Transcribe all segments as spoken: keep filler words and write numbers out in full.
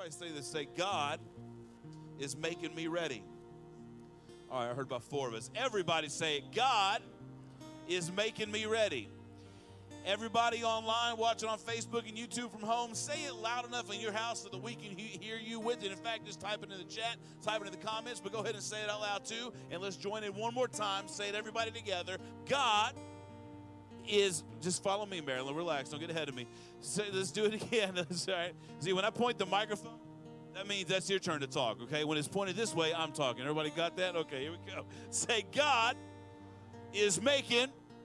Everybody say this. Say, God is making me ready. All right, I heard about four of us. Everybody say it. God is making me ready. Everybody online watching on Facebook and YouTube from home, say it loud enough in your house so that we can he- hear you with it. In fact, just type it in the chat, type it in the comments, but go ahead and say it out loud too. And let's join in one more time. Say it, everybody together. God is, just follow me, Marilyn. Relax. Don't get ahead of me. Say, let's do it again. That's all right. See, when I point the microphone, that means that's your turn to talk, okay? When it's pointed this way, I'm talking. Everybody got that? Okay, here we go. Say, God is making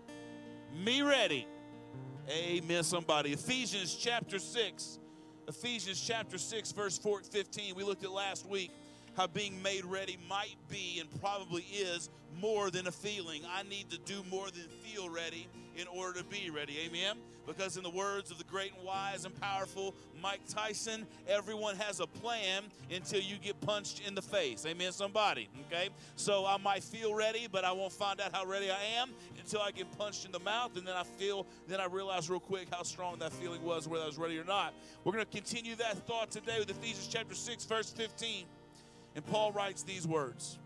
me ready. Amen, somebody. Ephesians chapter six. Ephesians chapter six, verse four, fifteen. We looked at last week how being made ready might be and probably is more than a feeling. I need to do more than feel ready in order to be ready. Amen? Because in the words of the great and wise and powerful Mike Tyson, everyone has a plan until you get punched in the face. Amen, somebody. Okay? So I might feel ready, but I won't find out how ready I am until I get punched in the mouth, and then I feel, then I realize real quick how strong that feeling was, whether I was ready or not. We're going to continue that thought today with Ephesians chapter six, verse fifteen. And Paul writes these words.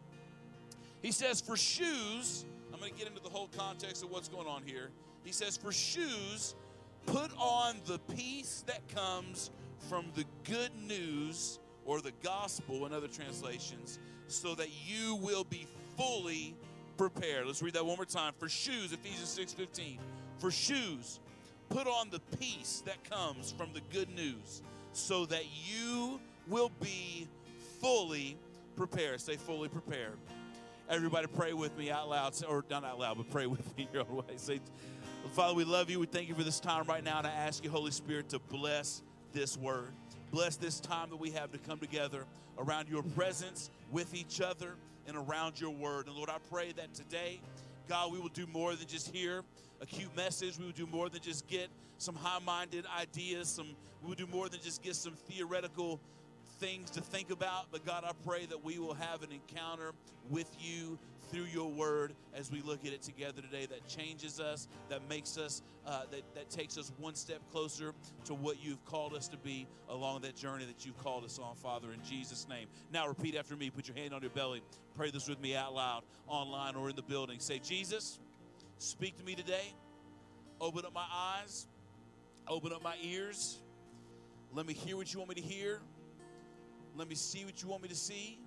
He says, for shoes, I'm going to get into the whole context of what's going on here. He says, for shoes, put on the peace that comes from the good news, or the gospel in other translations, so that you will be fully prepared. Let's read that one more time. For shoes, Ephesians six fifteen. For shoes, put on the peace that comes from the good news, so that you will be fully prepared. Say fully prepared. Everybody pray with me out loud, or not out loud, but pray with me your own way. Say, Father, we love you. We thank you for this time right now, and I ask you, Holy Spirit, to bless this word. Bless this time that we have to come together around your presence, with each other, and around your word. And Lord, I pray that today, God, we will do more than just hear a cute message. We will do more than just get some high-minded ideas. Some, we will do more than just get some theoretical things to think about. But God, I pray that we will have an encounter with you through your word as we look at it together today, that changes us, that makes us, uh, that, that takes us one step closer to what you've called us to be along that journey that you've called us on, Father, in Jesus' name. Now repeat after me. Put your hand on your belly. Pray this with me out loud, online or in the building. Say, Jesus, speak to me today. Open up my eyes. Open up my ears. Let me hear what you want me to hear. Let me see what you want me to see,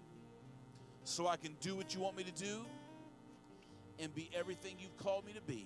so I can do what you want me to do and be everything you've called me to be.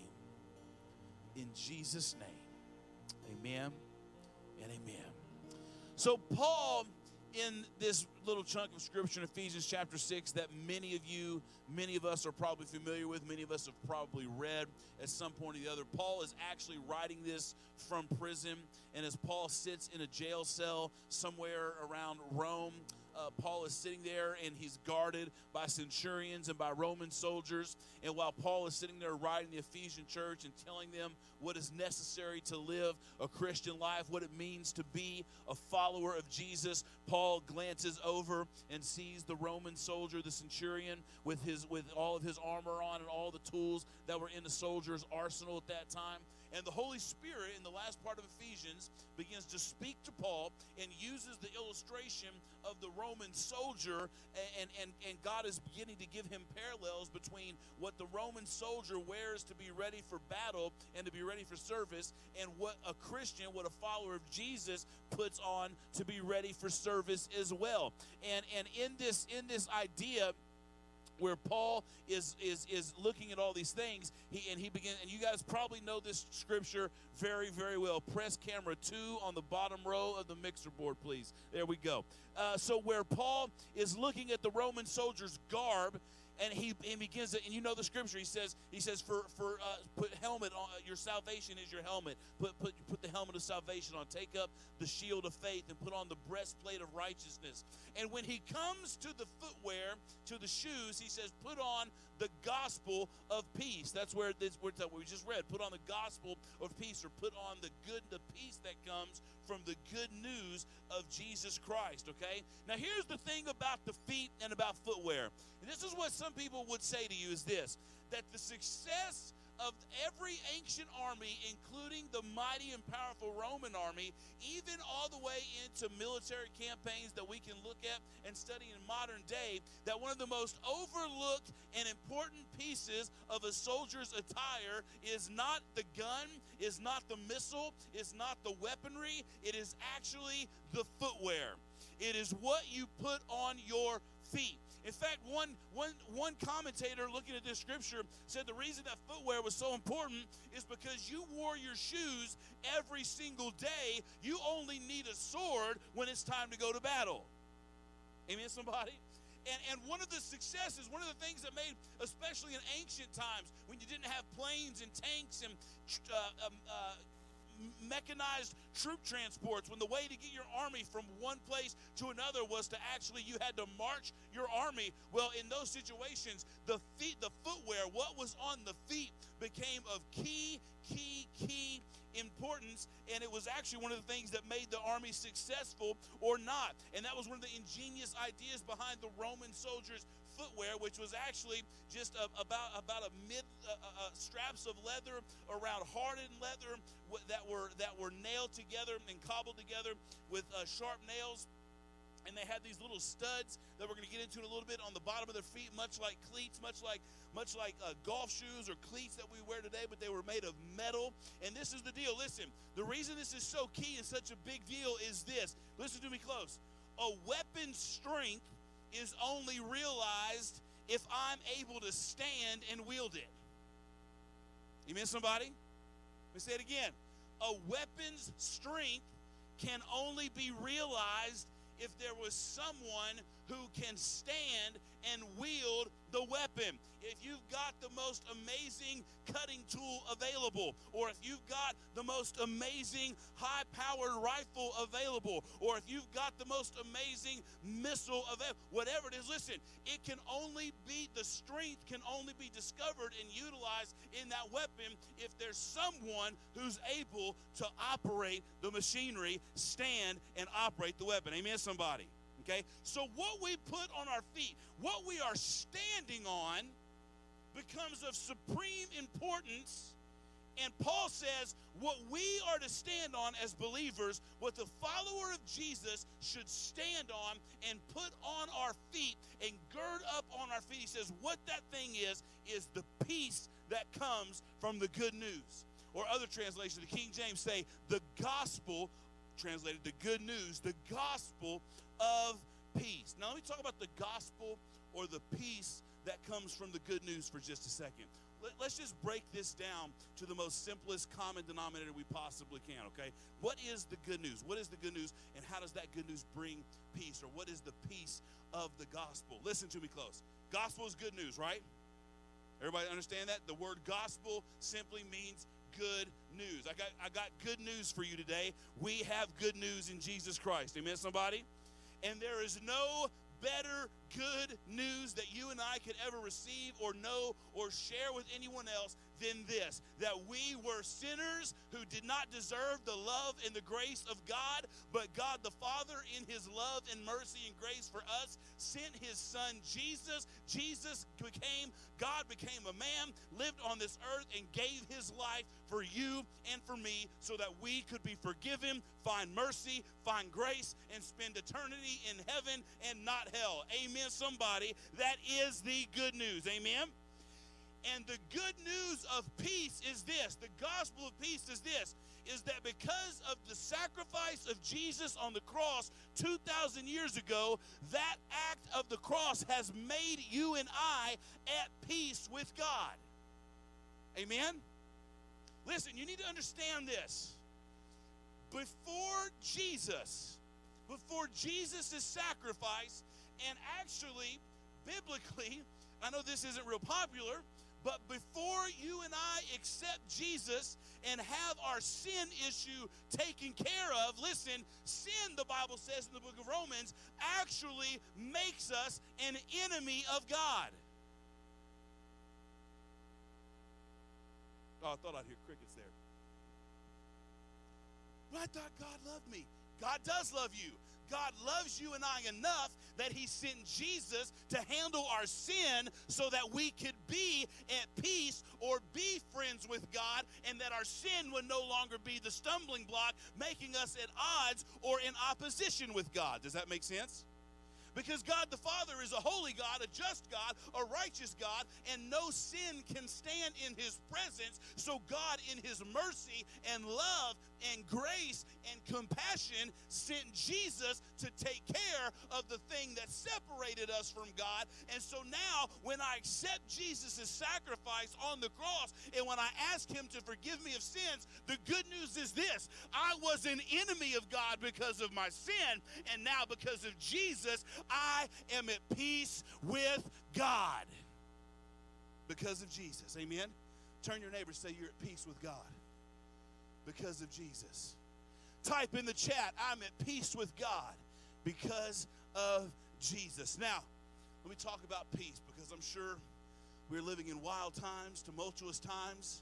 In Jesus' name, amen and amen. So Paul, in this little chunk of scripture in Ephesians chapter six that many of you, many of us are probably familiar with, many of us have probably read at some point or the other, Paul is actually writing this from prison. And as Paul sits in a jail cell somewhere around Rome, uh, Paul is sitting there and he's guarded by centurions and by Roman soldiers. And while Paul is sitting there writing the Ephesian church and telling them what is necessary to live a Christian life, what it means to be a follower of Jesus, Paul glances over and sees the Roman soldier, the centurion, with his with all of his armor on and all the tools that were in the soldier's arsenal at that time. And the Holy Spirit, in the last part of Ephesians, begins to speak to Paul and uses the illustration of the Roman soldier, and, and, and God is beginning to give him parallels between what the Roman soldier wears to be ready for battle and to be ready for service, and what a Christian, what a follower of Jesus puts on to be ready for service as well. And, and in this, in this idea, where Paul is is is looking at all these things, he and he begins, and you guys probably know this scripture very, very well. Press camera two on the bottom row of the mixer board, please. There we go. Uh, so where Paul is looking at the Roman soldier's garb, and he, he begins to, and you know the scripture. He says, he says, for for uh, put helmet on. Your salvation is your helmet. Put put put the helmet of salvation on. Take up the shield of faith and put on the breastplate of righteousness. And when he comes to the footwear, to the shoes, he says, put on the gospel of peace. That's where this where we just read. Put on the gospel of peace, or put on the good, the peace that comes from the good news of Jesus Christ, okay? Now, here's the thing about the feet and about footwear. And this is what some people would say to you is this, that the success of every ancient army, including the mighty and powerful Roman army, even all the way into military campaigns that we can look at and study in modern day, that one of the most overlooked and important pieces of a soldier's attire is not the gun, is not the missile, is not the weaponry, it is actually the footwear. It is what you put on your feet. In fact, one, one, one commentator looking at this scripture said the reason that footwear was so important is because you wore your shoes every single day. You only need a sword when it's time to go to battle. Amen, somebody? And, and one of the successes, one of the things that made, especially in ancient times, when you didn't have planes and tanks and uh, um, uh, mechanized troop transports, when the way to get your army from one place to another was to actually, you had to march your army. Well, in those situations, the feet, the footwear, what was on the feet became of key, key, key importance, and it was actually one of the things that made the army successful or not. And that was one of the ingenious ideas behind the Roman soldiers' footwear, which was actually just a, about about a mid uh, uh, straps of leather around hardened leather that were that were nailed together and cobbled together with uh, sharp nails. And they had these little studs that we're going to get into in a little bit on the bottom of their feet, much like cleats, much like much like uh, golf shoes or cleats that we wear today, but they were made of metal. And this is the deal. Listen, the reason this is so key and such a big deal is this. Listen to me close. A weapon's strength is only realized if I'm able to stand and wield it. Amen, somebody? Let me say it again. A weapon's strength can only be realized if there was someone who can stand and wield the weapon. If you've got the most amazing cutting tool available, or if you've got the most amazing high-powered rifle available, or if you've got the most amazing missile available, whatever it is, listen, it can only be, the strength can only be discovered and utilized in that weapon if there's someone who's able to operate the machinery, stand and operate the weapon. Amen, somebody? Okay? So what we put on our feet, what we are standing on, becomes of supreme importance. And Paul says what we are to stand on as believers, what the follower of Jesus should stand on and put on our feet and gird up on our feet. He says what that thing is, is the peace that comes from the good news. Or other translations, the King James say the gospel, translated the good news, the gospel of peace. Now let me talk about the gospel or the peace that comes from the good news for just a second. Let, let's just break this down to the most simplest common denominator we possibly can, okay? What is the good news? What is the good news, and how does that good news bring peace? Or what is the peace of the gospel? Listen to me close. Gospel is good news, right? Everybody understand that? The word gospel simply means good news. I got, I got good news for you today. We have good news in Jesus Christ. Amen, somebody? And there is no better good news that you and I could ever receive or know or share with anyone else than this, that we were sinners who did not deserve the love and the grace of God, but God the Father, in his love and mercy and grace for us, sent his son Jesus. Jesus became, God became a man, lived on this earth, and gave his life for you and for me so that we could be forgiven, find mercy, find grace, and spend eternity in heaven and not hell. Amen, somebody. That is the good news. Amen. And the good news of peace is this, the gospel of peace is this, is that because of the sacrifice of Jesus on the cross two thousand years ago, that act of the cross has made you and I at peace with God. Amen? Listen, you need to understand this. Before Jesus, before Jesus' sacrifice, and actually, biblically, I know this isn't real popular, but before you and I accept Jesus and have our sin issue taken care of, listen, sin, the Bible says in the book of Romans, actually makes us an enemy of God. Oh, I thought I'd hear crickets there. But I thought God loved me. God does love you. God loves you and I enough that he sent Jesus to handle our sin so that we could be at peace or be friends with God, and that our sin would no longer be the stumbling block, making us at odds or in opposition with God. Does that make sense? Because God the Father is a holy God, a just God, a righteous God, and no sin can stand in his presence. So God, in his mercy and love and grace and compassion, sent Jesus to take care of the thing that separated us from God. And so now, when I accept Jesus' sacrifice on the cross, and when I ask him to forgive me of sins, the good news is this: I was an enemy of God because of my sin, and now because of Jesus, I am at peace with God because of Jesus. Amen? Turn your neighbor, say you're at peace with God because of Jesus. Type in the chat, I'm at peace with God because of Jesus. Now, let me talk about peace, because I'm sure we're living in wild times, tumultuous times.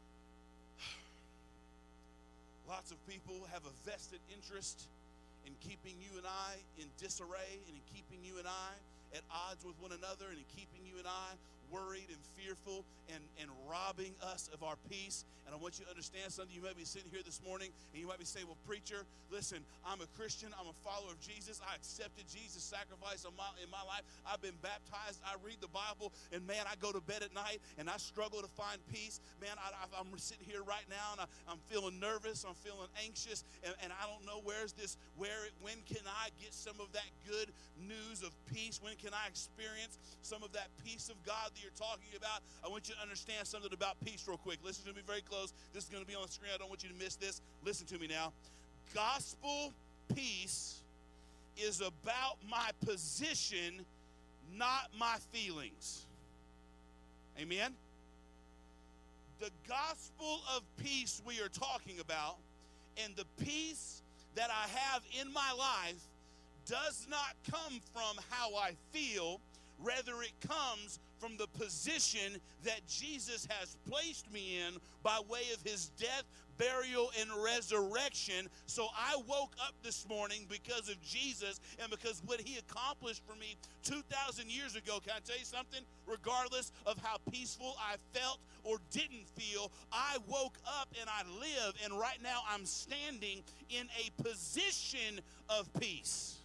Lots of people have a vested interest in keeping you and I in disarray, and in keeping you and I at odds with one another, and in keeping you and I worried and fearful, and, and robbing us of our peace. And I want you to understand something. You might be sitting here this morning and you might be saying, well, preacher, listen, I'm a Christian. I'm a follower of Jesus. I accepted Jesus' sacrifice in my, in my life. I've been baptized. I read the Bible, and man, I go to bed at night and I struggle to find peace. Man, I, I, I'm sitting here right now and I, I'm feeling nervous. I'm feeling anxious, and, and I don't know where's this, where, when can I get some of that good news of peace? When can I experience some of that peace of God that you're talking about? I want you to understand something about peace real quick. Listen to me very close. This is going to be on the screen. I don't want you to miss this. Listen to me now. Gospel peace is about my position, not my feelings. Amen? The gospel of peace we are talking about, and the peace that I have in my life, does not come from how I feel. Rather, it comes from the position that Jesus has placed me in by way of his death, burial, and resurrection. So I woke up this morning because of Jesus and because what he accomplished for me two thousand years ago. Can I tell you something? Regardless of how peaceful I felt or didn't feel, I woke up and I live, and right now I'm standing in a position of peace.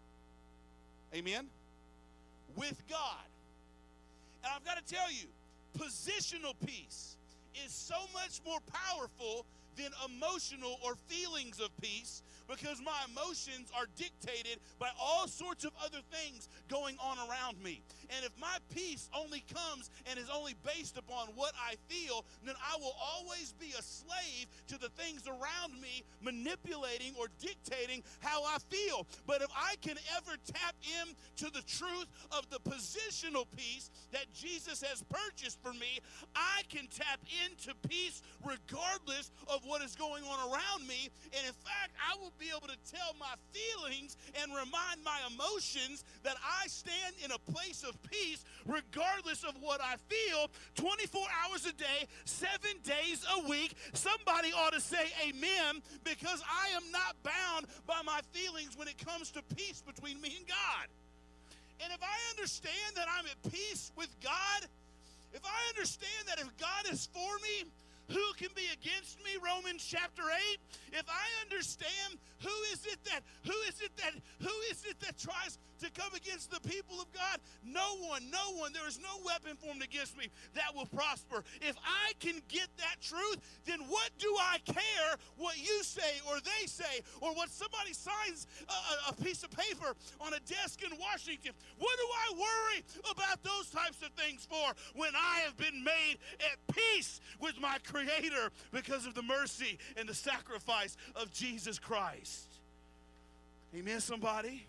Amen? With God. And I've got to tell you, positional peace is so much more powerful than emotional or feelings of peace, because my emotions are dictated by all sorts of other things going on around me. And if my peace only comes and is only based upon what I feel, then I will always be a slave to the things around me manipulating or dictating how I feel. But if I can ever tap into the truth of the positional peace that Jesus has purchased for me, I can tap into peace regardless of what is going on around me. And in fact, I will be able to tell my feelings and remind my emotions that I stand in a place of peace regardless of what I feel, twenty-four hours a day, seven days a week. Somebody ought to say amen, because I am not bound by my feelings when it comes to peace between me and God. And if I understand that I'm at peace with God, if I understand that if God is for me, who can be against me? Romans chapter eight. If I understand who is it that who is it that who is it that tries to come against the people of God? No one, no one. There is no weapon formed against me that will prosper. If I can get that truth, then what do I care what you say or they say, or what somebody signs a, a piece of paper on a desk in Washington? What do I worry about those types of things for when I have been made at peace with my Creator because of the mercy and the sacrifice of Jesus Christ? Amen, somebody?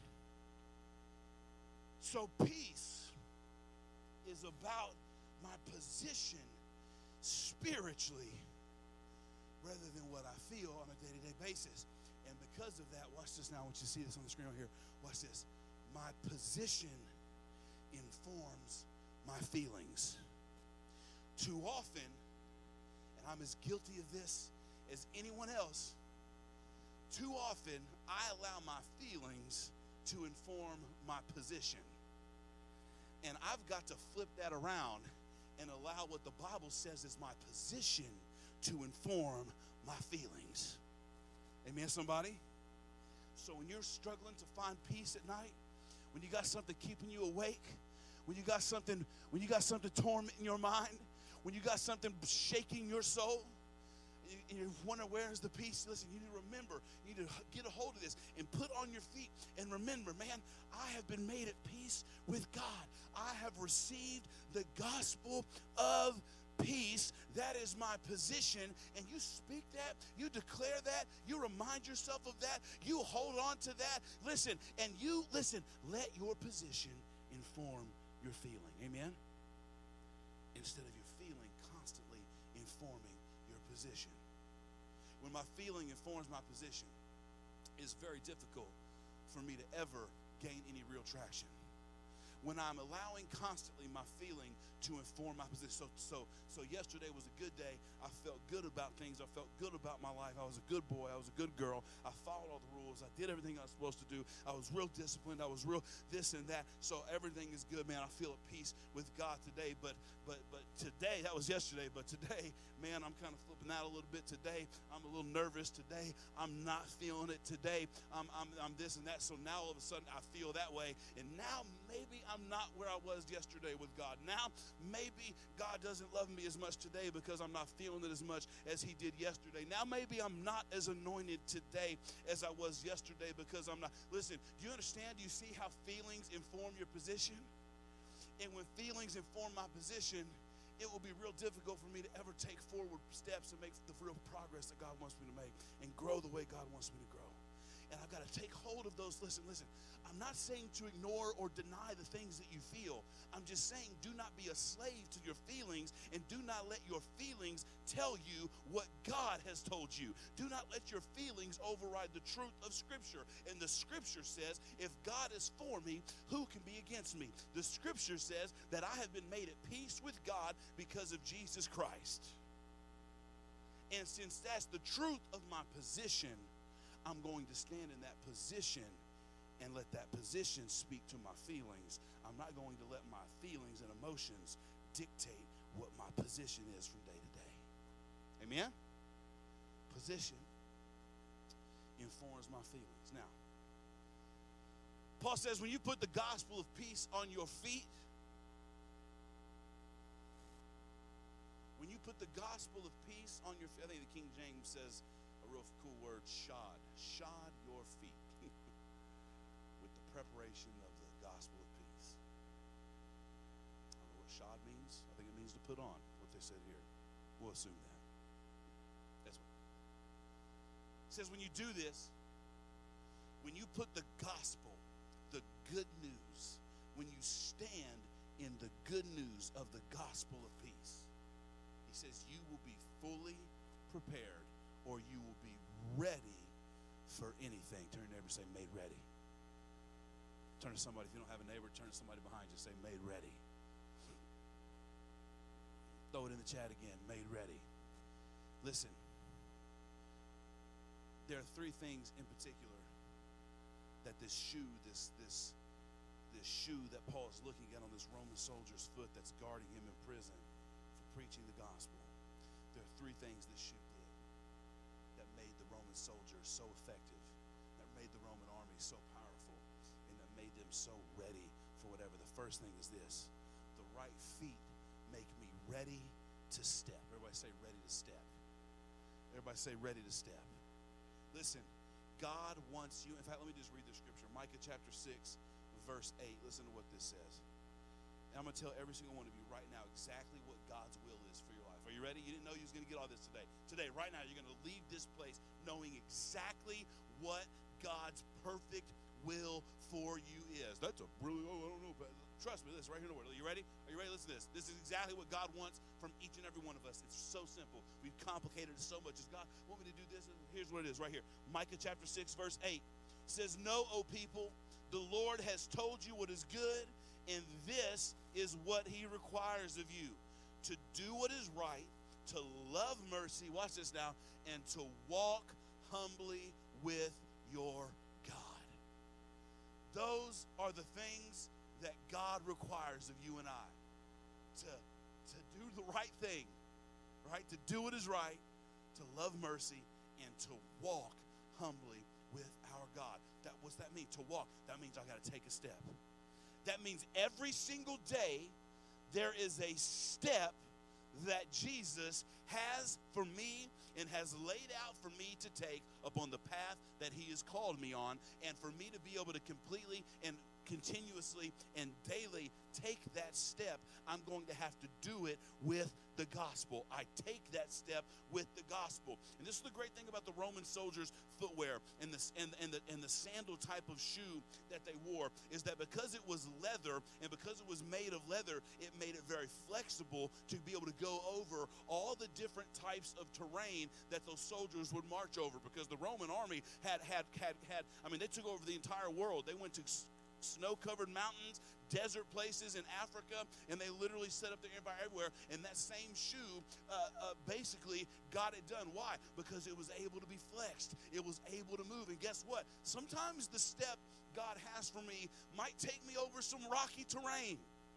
So peace is about my position spiritually rather than what I feel on a day-to-day basis. And because of that, watch this now. I want you to see this on the screen right here. Watch this. My position informs my feelings. Too often, and I'm as guilty of this as anyone else, too often I allow my feelings to inform my position. And I've got to flip that around and allow what the Bible says is my position to inform my feelings. Amen, somebody? So when you're struggling to find peace at night, when you got something keeping you awake, when you got something, when you got something tormenting your mind, when you got something shaking your soul, and you wonder where is the peace, listen, you need to remember, you need to get a hold of this and put on your feet and remember, man, I have been made at peace with God. I have received the gospel of peace. That is my position. And you speak that, you declare that, you remind yourself of that, you hold on to that. Listen, and you, listen, let your position inform your feeling. Amen? Instead of your feeling constantly informing your position. When my feeling informs my position, it's very difficult for me to ever gain any real traction. When I'm allowing constantly my feeling to inform my position. So, so, so yesterday was a good day. I felt good about things. I felt good about my life. I was a good boy. I was a good girl. I followed all the rules. I did everything I was supposed to do. I was real disciplined. I was real this and that. So everything is good, man. I feel at peace with God today. But, but, but today, that was yesterday. But today, man, I'm kind of flipping out a little bit today. I'm a little nervous today. I'm not feeling it today. I'm, I'm, I'm this and that. So now all of a sudden I feel that way. And now maybe I'm not where I was yesterday with God. Now maybe God doesn't love me as much today because I'm not feeling it as much as he did yesterday. Now maybe I'm not as anointed today as I was yesterday because I'm not. Listen, do you understand? Do you see how feelings inform your position? And when feelings inform my position, it will be real difficult for me to ever take forward steps and make the real progress that God wants me to make and grow the way God wants me to grow. And I've got to take hold of those. Listen, listen. I'm not saying to ignore or deny the things that you feel. I'm just saying do not be a slave to your feelings and do not let your feelings tell you what God has told you. Do not let your feelings override the truth of Scripture. And the Scripture says, if God is for me, who can be against me? The Scripture says that I have been made at peace with God because of Jesus Christ. And since that's the truth of my position, I'm going to stand in that position and let that position speak to my feelings. I'm not going to let my feelings and emotions dictate what my position is from day to day. Amen? Position informs my feelings. Now, Paul says when you put the gospel of peace on your feet, when you put the gospel of peace on your feet, I think the King James says a real cool word, shod. Shod your feet with the preparation of the gospel of peace. I don't know what shod means. I think it means to put on, what they said here. We'll assume that. That's what it says. When you do this, when you put the gospel, the good news, when you stand in the good news of the gospel of peace, he says you will be fully prepared, or you will be ready for anything. Turn to your neighbor and say, made ready. Turn to somebody. If you don't have a neighbor, turn to somebody behind you and say, made ready. Throw it in the chat again, made ready. Listen, there are three things in particular that this shoe, this, this, this shoe that Paul is looking at on this Roman soldier's foot that's guarding him in prison for preaching the gospel. There are three things this shoe did that made the Roman soldier so effective, that made the Roman army so powerful, and that made them so ready for whatever. The first thing is this: the right feet make me ready to step. Everybody say ready to step. Everybody say ready to step. Listen, God wants you. In fact, let me just read the scripture. Micah chapter six, verse eight. Listen to what this says. And I'm going to tell every single one of you right now exactly what God's will is for your life. Are you ready? You didn't know you was going to get all this today. Today, right now, you're going to leave this place knowing exactly what God's perfect will for you is. That's a really, oh, I don't know. But trust me, this right here in the word. Are you ready? Are you ready? Listen to this. This is exactly what God wants from each and every one of us. It's so simple. We've complicated it so much. Does God want me to do this? Here's what it is right here. Micah chapter six, verse eight says, "Know, O people, the Lord has told you what is good, and this is what he requires of you, to do what is right, to love mercy," watch this now, "and to walk humbly with your Those are the things that God requires of you and I. To, to do the right thing, right? To do what is right, to love mercy, and to walk humbly with our God. That, what's that mean? To walk. That means I got to take a step. That means every single day there is a step that Jesus has for me and has laid out for me to take upon the path that he has called me on, and for me to be able to completely and continuously and daily take that step, I'm going to have to do it with the gospel. I take that step with the gospel. And this is the great thing about the Roman soldiers' footwear and the, and, and, the, and the sandal type of shoe that they wore, is that because it was leather and because it was made of leather, it made it very flexible to be able to go over all the different types of terrain that those soldiers would march over, because the Roman army had, had, had, had I mean, they took over the entire world. They went to snow-covered mountains, desert places in Africa, and they literally set up their empire everywhere, and that same shoe uh, uh, basically got it done. Why? Because it was able to be flexed. It was able to move. And guess what? Sometimes the step God has for me might take me over some rocky terrain.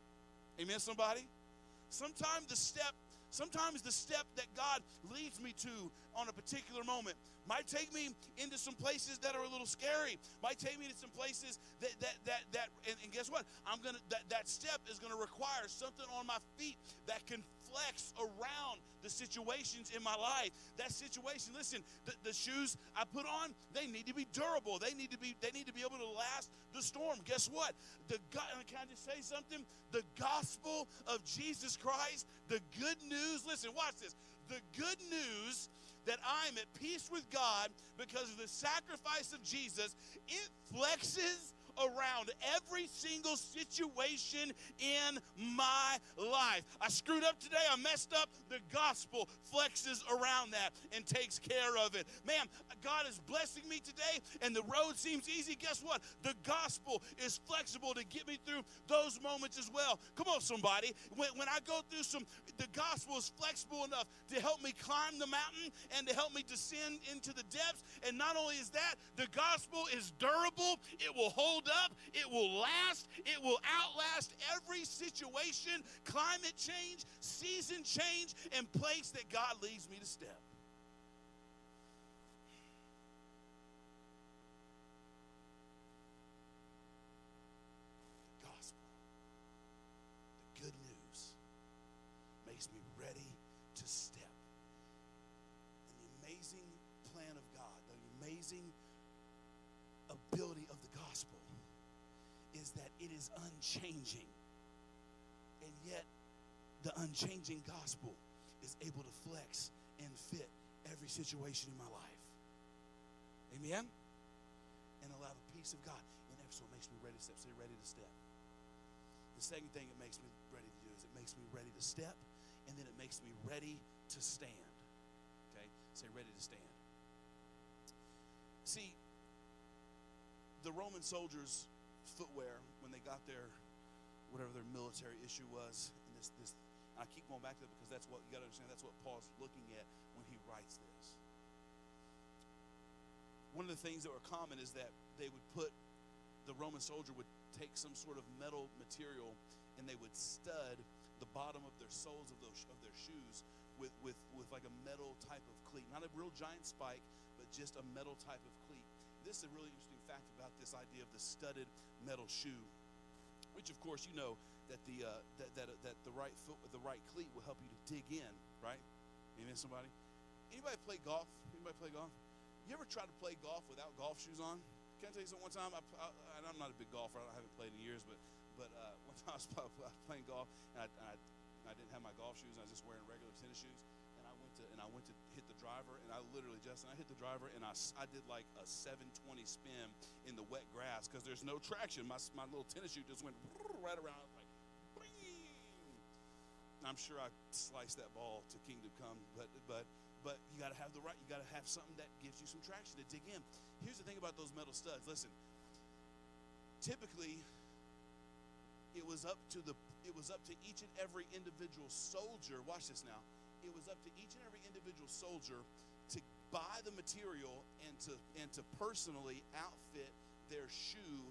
Amen, somebody? Sometimes the step Sometimes the step that God leads me to on a particular moment might take me into some places that are a little scary. Might take me to some places that that that that and, and guess what? I'm gonna that, that step is gonna require something on my feet that can flex around the situations in my life. That situation, listen, the, the shoes I put on, they need to be durable. They need to be they need to be able to last the storm. Guess what? The God, can I just say something? The gospel of Jesus Christ, the good news, listen, watch this. The good news that I'm at peace with God because of the sacrifice of Jesus, it flexes around every single situation in my life. I screwed up today. I messed up. The gospel flexes around that and takes care of it. Man, God is blessing me today and the road seems easy. Guess what? The gospel is flexible to get me through those moments as well. Come on, somebody. When, when I go through some, the gospel is flexible enough to help me climb the mountain and to help me descend into the depths. And not only is that, the gospel is durable. It will hold up, it will last, it will outlast every situation, climate change, season change, and place that God leads me to step. The gospel, the good news, makes me ready to step. And the amazing plan of God, the amazing ability of the gospel is that it is unchanging, and yet the unchanging gospel is able to flex and fit every situation in my life. Amen? And allow the peace of God, and that's what makes me ready to step. Say, ready to step. The second thing it makes me ready to do is it makes me ready to step, and then it makes me ready to stand. Okay? Say, ready to stand. See, the Roman soldiers' footwear, when they got their, whatever their military issue was, and this, this, and I keep going back to it because that's what, you gotta understand, that's what Paul's looking at when he writes this. One of the things that were common is that they would put, the Roman soldier would take some sort of metal material and they would stud the bottom of their soles of those of their shoes with, with, with like a metal type of cleat. Not a real giant spike, but just a metal type of cleat. This is a really interesting fact about this idea of the studded metal shoe, which of course you know that the uh, that that, uh, that the right foot with the right cleat will help you to dig in, right? Amen. Somebody? Anybody play golf? Anybody play golf? You ever try to play golf without golf shoes on? Can I tell you something? One time, I, I, I'm not a big golfer. I haven't played in years, but but uh, one time I was, I was playing golf and I, and I and I didn't have my golf shoes. And I was just wearing regular tennis shoes. And I went to and I went to hit the driver, and I literally, Justin, I hit the driver, and I, I did like a seven twenty spin in the wet grass because there's no traction. My my little tennis shoe just went right around. I was like, bing! I'm sure I sliced that ball to kingdom come, but but but you got to have the right. You got to have something that gives you some traction to dig in. Here's the thing about those metal studs. Listen, typically, it was up to the it was up to each and every individual soldier. Watch this now. It was up to each and every individual soldier to buy the material and to and to personally outfit their shoe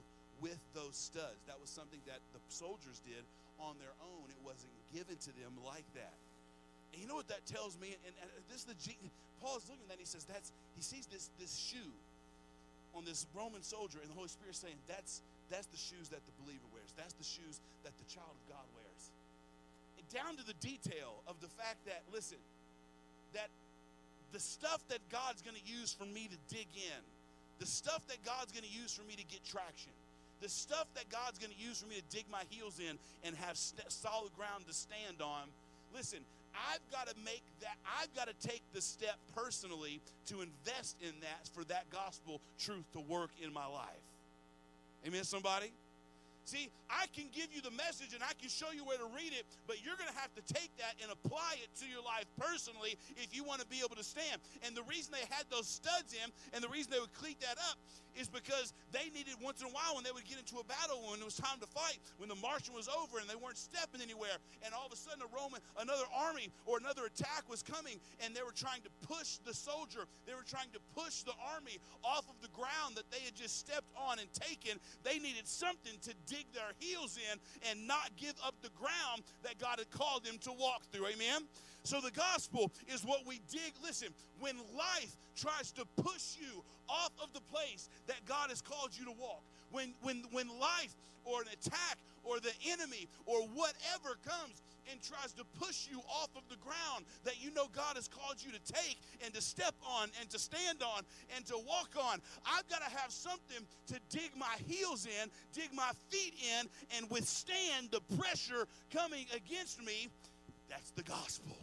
with those studs. That was something that the soldiers did on their own. It wasn't given to them like that. And you know what that tells me? And, and this is the G, Paul's looking at that, and he says that's he sees this this shoe on this Roman soldier, and the Holy Spirit is saying that's that's the shoes that the believer wears. That's the shoes that the child of God wears. And down to the detail of the fact that, listen, that the stuff that God's going to use for me to dig in, the stuff that God's going to use for me to get traction, the stuff that God's going to use for me to dig my heels in and have st- solid ground to stand on, listen, I've got to make that, I've got to take the step personally to invest in that for that gospel truth to work in my life. Amen, somebody? See, I can give you the message and I can show you where to read it, but you're going to have to take that and apply it to your life personally if you want to be able to stand. And the reason they had those studs in and the reason they would cleat that up is because they needed once in a while when they would get into a battle, when it was time to fight, when the marching was over and they weren't stepping anywhere, and all of a sudden a Roman, another army or another attack was coming, and they were trying to push the soldier, they were trying to push the army off of the ground that they had just stepped on and taken. They needed something to dig their heels in and not give up the ground that God had called them to walk through. Amen? So the gospel is what we dig. Listen, when life tries to push you off of the place that God has called you to walk, when, when, when life or an attack or the enemy or whatever comes and tries to push you off of the ground that you know God has called you to take and to step on and to stand on and to walk on, I've got to have something to dig my heels in, dig my feet in, and withstand the pressure coming against me. That's the gospel.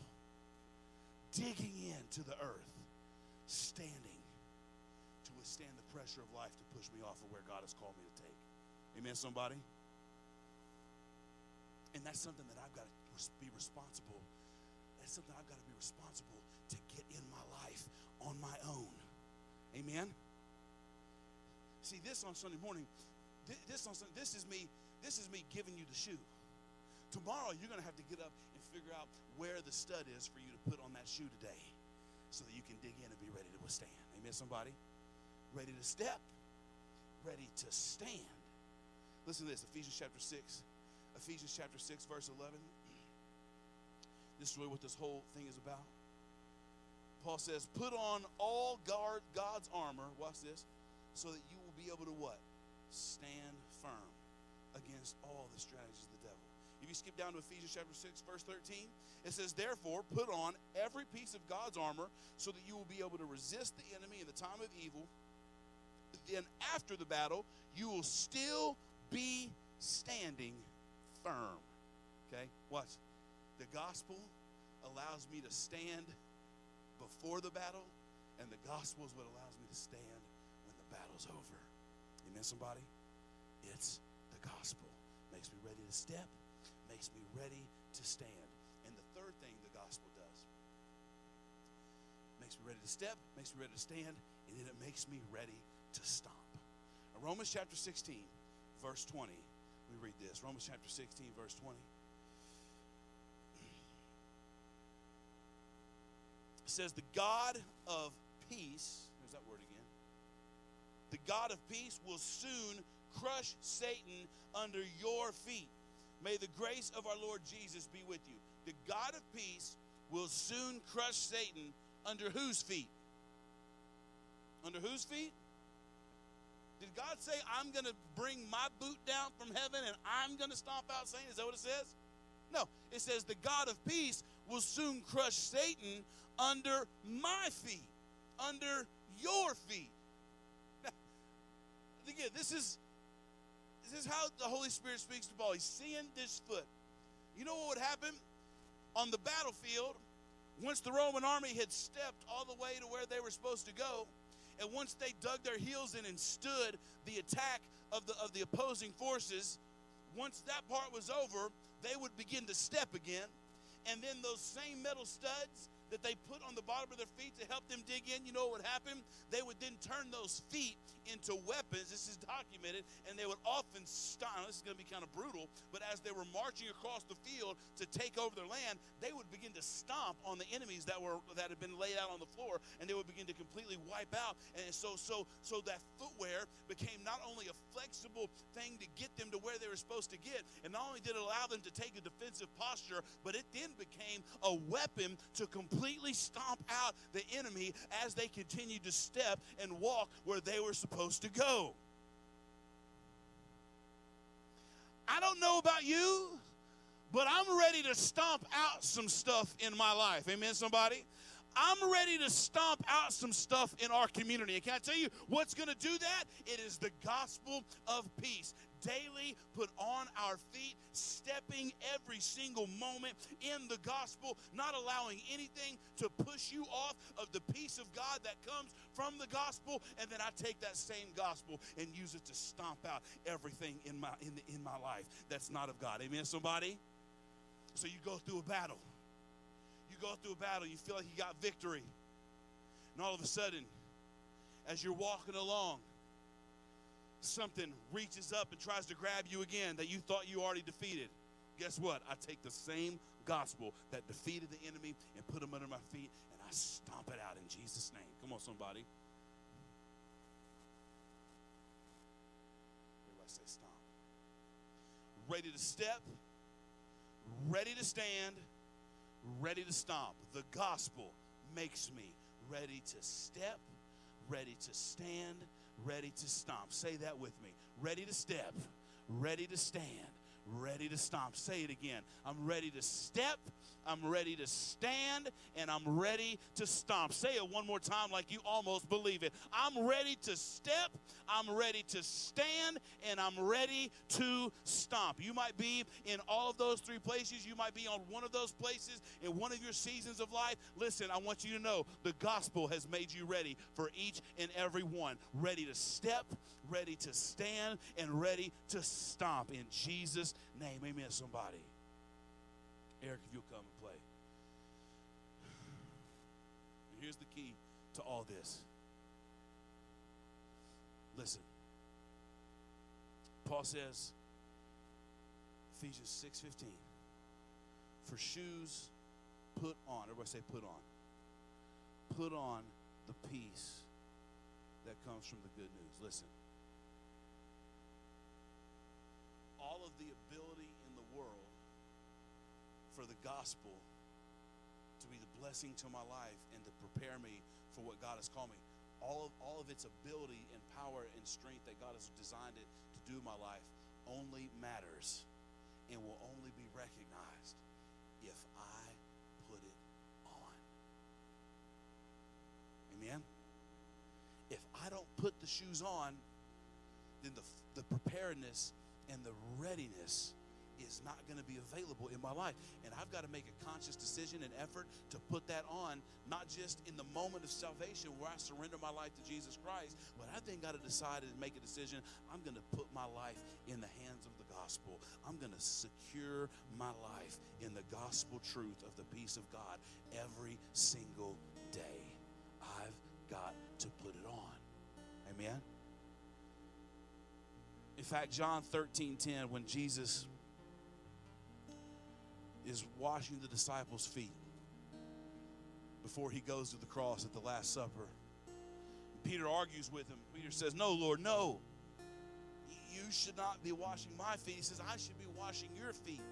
Digging into the earth, standing to withstand the pressure of life to push me off of where God has called me to take. Amen, somebody? And that's something that I've got to be responsible. That's something I've got to be responsible to get in my life on my own. Amen? See, this on Sunday morning, this on Sunday, this is me, this is me giving you the shoe. Tomorrow, you're going to have to get up and figure out where the stud is for you to put on that shoe today so that you can dig in and be ready to withstand. Amen, somebody? Ready to step, ready to stand. Listen to this, Ephesians chapter six. Ephesians chapter six, verse eleven. This is really what this whole thing is about. Paul says, put on all guard God's armor, watch this, so that you will be able to what? Stand firm against all the strategies of the devil. If you skip down to Ephesians chapter six, verse thirteen, it says, therefore, put on every piece of God's armor so that you will be able to resist the enemy in the time of evil. Then after the battle, you will still be standing firm. Okay? Watch. The gospel allows me to stand before the battle, and the gospel is what allows me to stand when the battle's over. Amen, somebody? It's the gospel. Makes me ready to step, makes me ready to stand. And the third thing the gospel does, makes me ready to step, makes me ready to stand, and then it makes me ready to stomp. Now, Romans chapter sixteen, verse twenty. Let me read this. Romans chapter sixteen, verse twenty. It says, the God of peace, there's that word again. The God of peace will soon crush Satan under your feet. May the grace of our Lord Jesus be with you. The God of peace will soon crush Satan under whose feet? Under whose feet? Did God say, I'm going to bring my boot down from heaven and I'm going to stomp out Satan? Is that what it says? No. It says the God of peace will soon crush Satan under my feet, under your feet. Now, again, this is, this is how the Holy Spirit speaks to Paul. He's seeing this foot. You know what would happen? On the battlefield, once the Roman army had stepped all the way to where they were supposed to go, and once they dug their heels in and stood the attack of the, of the opposing forces, once that part was over, they would begin to step again. And then those same metal studs that they put on the bottom of their feet to help them dig in, you know what would happen? They would then turn those feet into weapons. This is documented, and they would often stop. This is going to be kind of brutal, but as they were marching across the field to take over their land, they would begin to stomp on the enemies that were that had been laid out on the floor, and they would begin to completely wipe out. And so, so, so that footwear became not only a flexible thing to get them to where they were supposed to get, and not only did it allow them to take a defensive posture, but it then became a weapon to completely stomp out the enemy as they continued to step and walk where they were supposed to go. I don't know about you, but I'm ready to stomp out some stuff in my life. Amen, somebody? I'm ready to stomp out some stuff in our community. And can I tell you what's going to do that? It is the gospel of peace. Daily put on our feet, stepping every single moment in the gospel, not allowing anything to push you off of the peace of God that comes from the gospel, and then I take that same gospel and use it to stomp out everything in my in the, in my life that's not of God. Amen, somebody? So you go through a battle. You go through a battle, you feel like you got victory. And all of a sudden, as you're walking along, something reaches up and tries to grab you again that you thought you already defeated. Guess what? I take the same gospel that defeated the enemy and put him under my feet, and I stomp it out in Jesus' name. Come on, somebody. Everybody say stomp. Ready to step, ready to stand, ready to stomp. The gospel makes me ready to step, ready to stand, ready to stomp. Say that with me. Ready to step, ready to stand, ready to stomp. Say it again. I'm ready to step, I'm ready to stand, and I'm ready to stomp. Say it one more time like you almost believe it. I'm ready to step, I'm ready to stand, and I'm ready to stomp. You might be in all of those three places. You might be on one of those places in one of your seasons of life. Listen, I want you to know the gospel has made you ready for each and every one. Ready to step, ready to stand, and ready to stomp in Jesus' name. Amen, somebody. Eric, if you'll come and play. And here's the key to all this. Listen. Paul says, Ephesians six fifteen, for shoes, put on. Everybody say put on. Put on the peace that comes from the good news. Listen. All of the ability in the world for the gospel to be the blessing to my life and to prepare me for what God has called me, all of, all of its ability and power and strength that God has designed it to do in my life only matters and will only be recognized if I put it on. Amen? If I don't put the shoes on, then the, the preparedness and the readiness is not going to be available in my life. And I've got to make a conscious decision and effort to put that on, not just in the moment of salvation where I surrender my life to Jesus Christ, but I then got to decide and make a decision. I'm going to put my life in the hands of the gospel. I'm going to secure my life in the gospel truth of the peace of God every single day. I've got to put it on. Amen? In fact, John thirteen ten, when Jesus is washing the disciples' feet before he goes to the cross at the Last Supper, Peter argues with him. Peter says, no, Lord, no. You should not be washing my feet. He says, I should be washing your feet.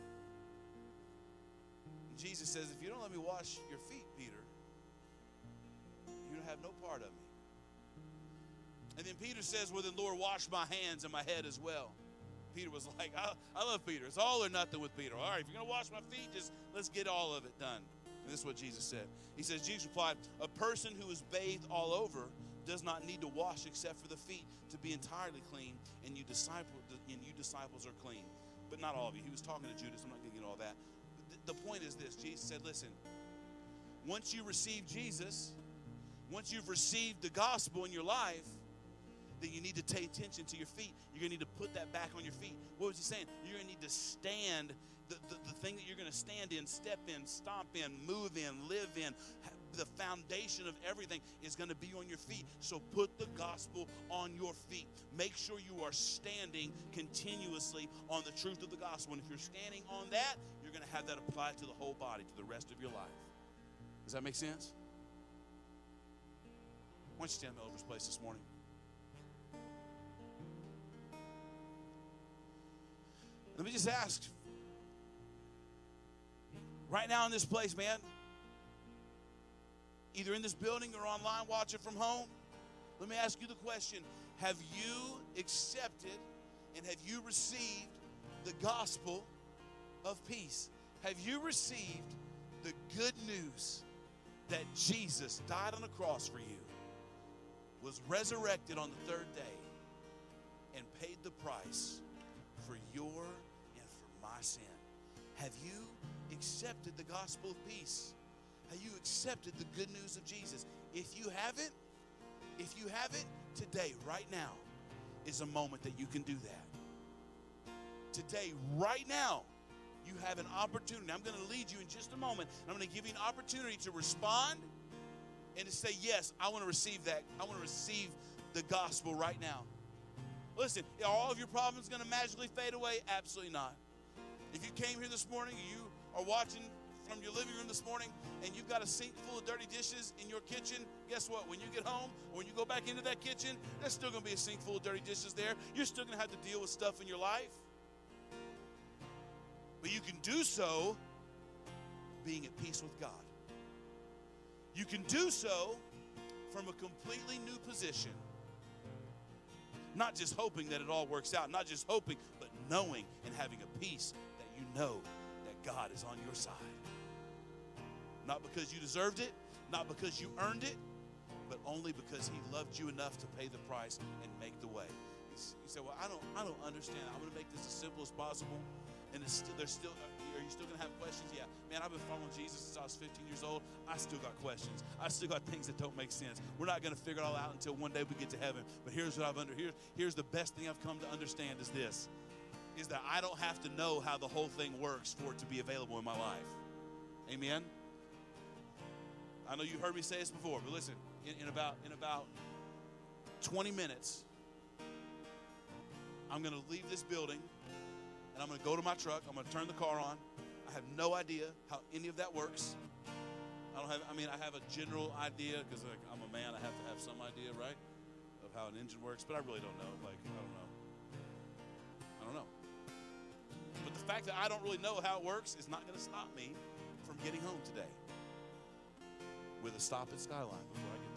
And Jesus says, if you don't let me wash your feet, Peter, you don't have no part of me. And then Peter says, well, then, Lord, wash my hands and my head as well. Peter was like, I, I love Peter. It's all or nothing with Peter. All right, if you're going to wash my feet, just let's get all of it done. And this is what Jesus said. He says, Jesus replied, a person who is bathed all over does not need to wash except for the feet to be entirely clean, and you disciple, and you disciples are clean. But not all of you. He was talking to Judas. I'm not going to get all that. But the, the point is this. Jesus said, listen, once you receive Jesus, once you've received the gospel in your life, then you need to pay attention to your feet. You're going to need to put that back on your feet. What was he saying? You're going to need to stand, the, the, the thing that you're going to stand in, step in, stomp in, move in, live in, the foundation of everything is going to be on your feet. So put the gospel on your feet. Make sure you are standing continuously on the truth of the gospel. And if you're standing on that, you're going to have that applied to the whole body, to the rest of your life. Does that make sense? Why don't you stand in the Elder's place this morning? Let me just ask, right now in this place, man, either in this building or online watching from home, let me ask you the question, have you accepted and have you received the gospel of peace? Have you received the good news that Jesus died on the cross for you, was resurrected on the third day, and paid the price for your and for my sin? Have you accepted the gospel of peace? Have you accepted the good news of Jesus? If you haven't, if you haven't, today, right now, is a moment that you can do that. Today, right now, you have an opportunity. I'm going to lead you in just a moment. I'm going to give you an opportunity to respond and to say, yes, I want to receive that. I want to receive the gospel right now. Listen, are all of your problems going to magically fade away? Absolutely not. If you came here this morning, you are watching from your living room this morning, and you've got a sink full of dirty dishes in your kitchen, guess what? When you get home, or when you go back into that kitchen, there's still going to be a sink full of dirty dishes there. You're still going to have to deal with stuff in your life. But you can do so being at peace with God. You can do so from a completely new position. Not just hoping that it all works out, not just hoping, but knowing and having a peace that you know that God is on your side. Not because you deserved it, not because you earned it, but only because he loved you enough to pay the price and make the way. You say, well, I don't, I don't understand. I'm going to make this as simple as possible. And it's still, there's still, are you still going to have questions? Yeah. Man, I've been following Jesus since I was fifteen years old. I still got questions. I still got things that don't make sense. We're not going to figure it all out until one day we get to heaven. But here's what I've under, here, here's the best thing I've come to understand is this, is that I don't have to know how the whole thing works for it to be available in my life. Amen? I know you've heard me say this before, but listen, in, in about in about twenty minutes, I'm going to leave this building, and I'm going to go to my truck. I'm going to turn the car on. I have no idea how any of that works. I don't have. I mean, I have a general idea because like, I'm a man. I have to have some idea, right, of how an engine works. But I really don't know. Like, I don't know. I don't know. But the fact that I don't really know how it works is not going to stop me from getting home today. With a stop at Skyline before I get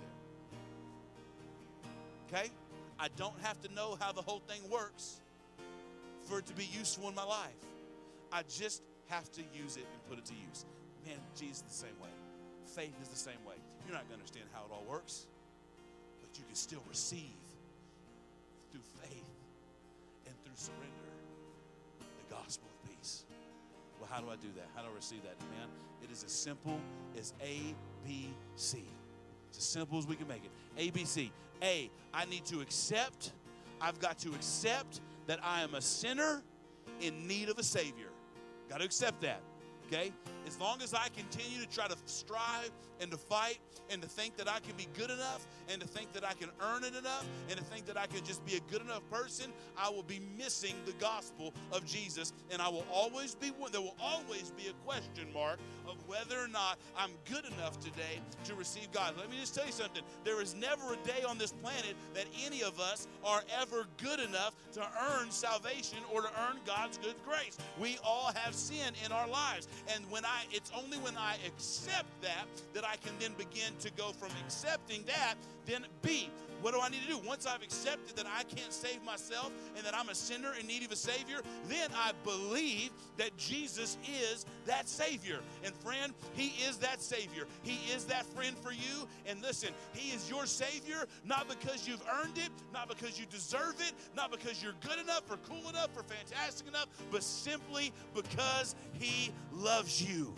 there. Okay? I don't have to know how the whole thing works for it to be useful in my life. I just have to use it and put it to use. Man, Jesus is the same way. Faith is the same way. You're not going to understand how it all works, but you can still receive through faith and through surrender the gospel of peace. Well, how do I do that? How do I receive that? Man, it is as simple as A, B, C. It's as simple as we can make it. A, B, C. A, I need to accept. I've got to accept that I am a sinner in need of a Savior. Got to accept that, okay? As long as I continue to try to strive and to fight and to think that I can be good enough and to think that I can earn it enough and to think that I can just be a good enough person, I will be missing the gospel of Jesus, and I will always be, there will always be a question mark of whether or not I'm good enough today to receive God. Let me just tell you something. There is never a day on this planet that any of us are ever good enough to earn salvation or to earn God's good grace. We all have sin in our lives, and when I, it's only when I accept that that I can then begin to go from accepting that, then B, what do I need to do? Once I've accepted that I can't save myself and that I'm a sinner in need of a Savior, then I believe that Jesus is that Savior. And friend, He is that Savior. He is that friend for you. And listen, He is your Savior, not because you've earned it, not because you deserve it, not because you're good enough or cool enough or fantastic enough, but simply because He loves you.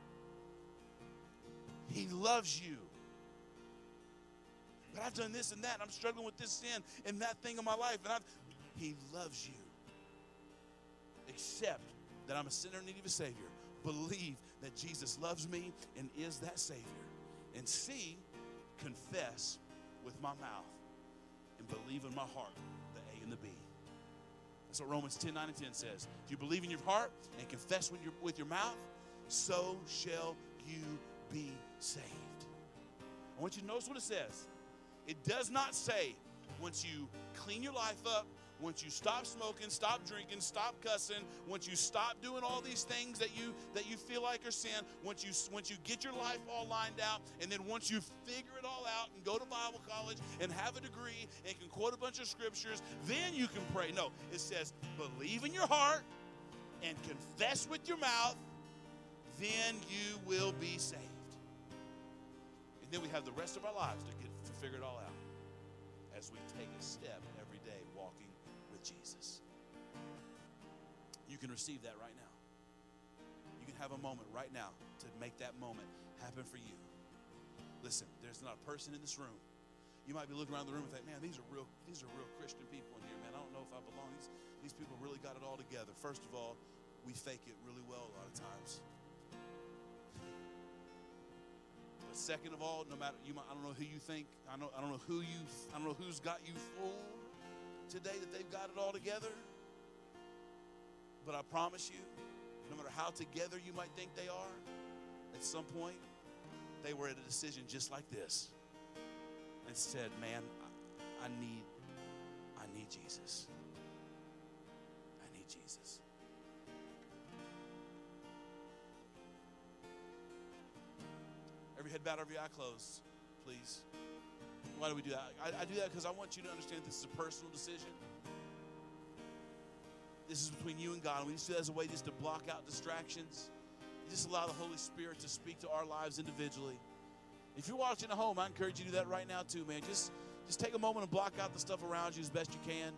He loves you. But I've done this and that, and I'm struggling with this sin and that thing in my life, and I've, He loves you. Accept that I'm a sinner in need of a Savior. Believe that Jesus loves me and is that Savior. And C, confess with my mouth and believe in my heart, the A and the B. That's what Romans ten, nine, and ten says. If you believe in your heart and confess with your, with your mouth, so shall you be saved. I want you to notice what it says. It does not say once you clean your life up, once you stop smoking, stop drinking, stop cussing, once you stop doing all these things that you that you feel like are sin, once you once you get your life all lined out, and then once you figure it all out and go to Bible college and have a degree and can quote a bunch of scriptures, then you can pray. No, it says believe in your heart and confess with your mouth, then you will be saved. And then we have the rest of our lives to get to figure it all out as we take a step every day walking with Jesus. You can receive that right now. You can have a moment right now to make that moment happen for you. Listen, there's not a person in this room. You might be looking around the room and think, man, these are real, these are real Christian people in here, man. I don't know if I belong. These, these people really got it all together. First of all, we fake it really well a lot of times. But second of all, no matter you might, I don't know who you think, I don't I don't know who you I don't know who's got you fooled today that they've got it all together. But I promise you, no matter how together you might think they are, at some point they were at a decision just like this and said, man, I, I need I need Jesus. I need Jesus. Every head bowed, every eye closed, please. Why do we do that? I, I do that because I want you to understand this is a personal decision. This is between you and God. And we just do that as a way just to block out distractions. Just allow the Holy Spirit to speak to our lives individually. If you're watching at home, I encourage you to do that right now too, man. Just, just take a moment and block out the stuff around you as best you can.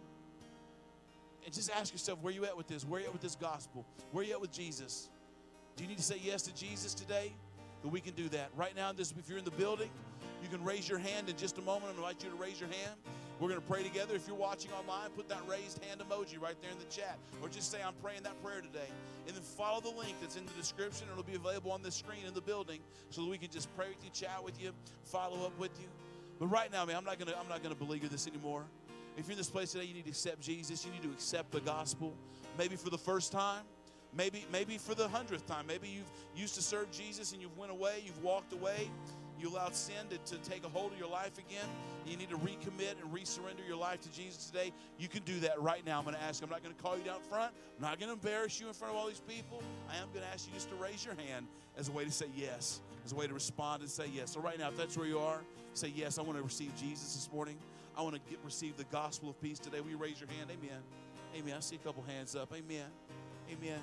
And just ask yourself, where you at with this? Where you at with this gospel? Where you at with Jesus? Do you need to say yes to Jesus today? But we can do that. Right now, this, if you're in the building, you can raise your hand in just a moment. I invite you to raise your hand. We're going to pray together. If you're watching online, put that raised hand emoji right there in the chat. Or just say, I'm praying that prayer today. And then follow the link that's in the description. It'll be available on this screen in the building so that we can just pray with you, chat with you, follow up with you. But right now, man, I'm not going to I'm not going to beleaguer this anymore. If you're in this place today, you need to accept Jesus. You need to accept the gospel. Maybe for the first time. Maybe, maybe for the hundredth time. Maybe you've used to serve Jesus and you've went away. You've walked away. You allowed sin to, to take a hold of your life again. You need to recommit and resurrender your life to Jesus today. You can do that right now. I'm going to ask you. I'm not going to call you down front. I'm not going to embarrass you in front of all these people. I am going to ask you just to raise your hand as a way to say yes, as a way to respond and say yes. So right now, if that's where you are, say yes. I want to receive Jesus this morning. I want to get receive the gospel of peace today. Will you raise your hand? Amen. Amen. I see a couple hands up. Amen. Amen.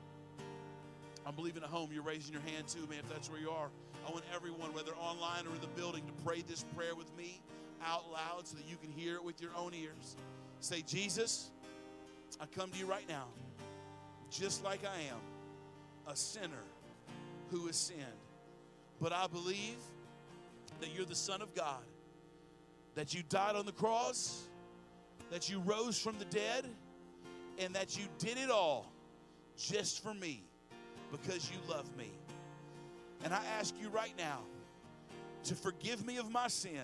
I'm believing at home you're raising your hand too, man, if that's where you are. I want everyone, whether online or in the building, to pray this prayer with me out loud so that you can hear it with your own ears. Say, Jesus, I come to you right now, just like I am, a sinner who has sinned. But I believe that you're the Son of God, that you died on the cross, that you rose from the dead, and that you did it all just for me. Because you love me. And I ask you right now to forgive me of my sin.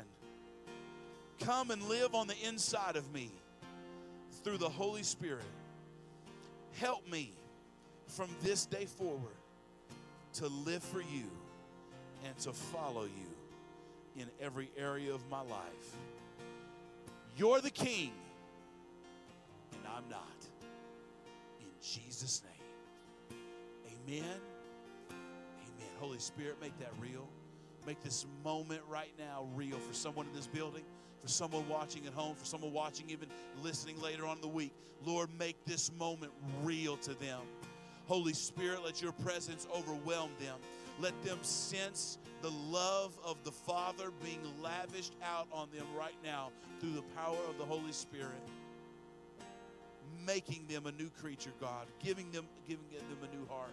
Come and live on the inside of me through the Holy Spirit. Help me from this day forward to live for you and to follow you in every area of my life. You're the King, and I'm not. In Jesus' name. Amen. Amen. Holy Spirit, make that real. Make this moment right now real for someone in this building, for someone watching at home, for someone watching, even listening later on in the week. Lord, make this moment real to them. Holy Spirit, let your presence overwhelm them. Let them sense the love of the Father being lavished out on them right now through the power of the Holy Spirit. Making them a new creature, God, giving them, giving them a new heart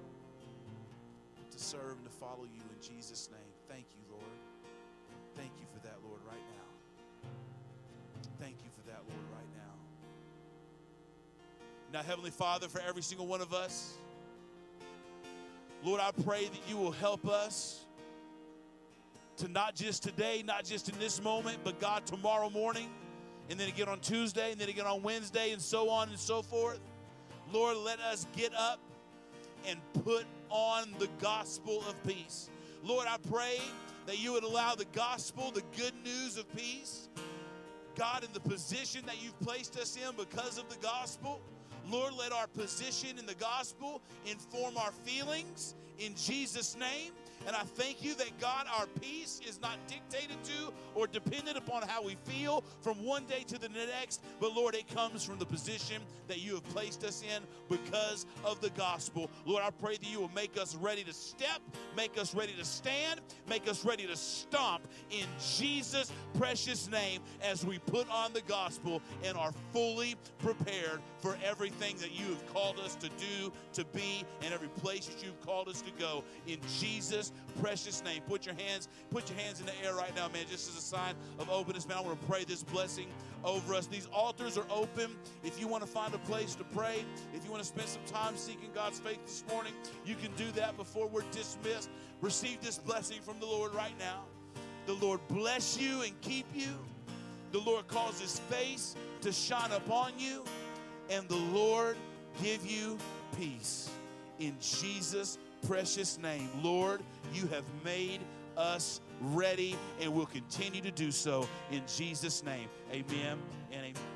to serve and to follow you in Jesus' name. Thank you, Lord. Thank you for that, Lord, right now. Thank you for that, Lord, right now. Now, Heavenly Father, for every single one of us, Lord, I pray that you will help us to not just today, not just in this moment, but God, tomorrow morning, and then again on Tuesday, and then again on Wednesday, and so on and so forth. Lord, let us get up and put on the gospel of peace. Lord, I pray that you would allow the gospel, the good news of peace, God, in the position that you've placed us in because of the gospel. Lord, let our position in the gospel inform our feelings in Jesus' name. And I thank you that, God, our peace is not dictated to or dependent upon how we feel from one day to the next, but, Lord, it comes from the position that you have placed us in because of the gospel. Lord, I pray that you will make us ready to step, make us ready to stand, make us ready to stomp in Jesus' precious name as we put on the gospel and are fully prepared for everything that you have called us to do, to be, and every place that you've called us to go. In Jesus' precious name. Put your hands, put your hands in the air right now, man, just as a sign of openness. Man, I want to pray this blessing over us. These altars are open. If you want to find a place to pray, if you want to spend some time seeking God's face this morning, you can do that before we're dismissed. Receive this blessing from the Lord right now. The Lord bless you and keep you. The Lord cause his face to shine upon you, and the Lord give you peace. In Jesus' precious name, Lord, you have made us ready and will continue to do so in Jesus' name. Amen and amen.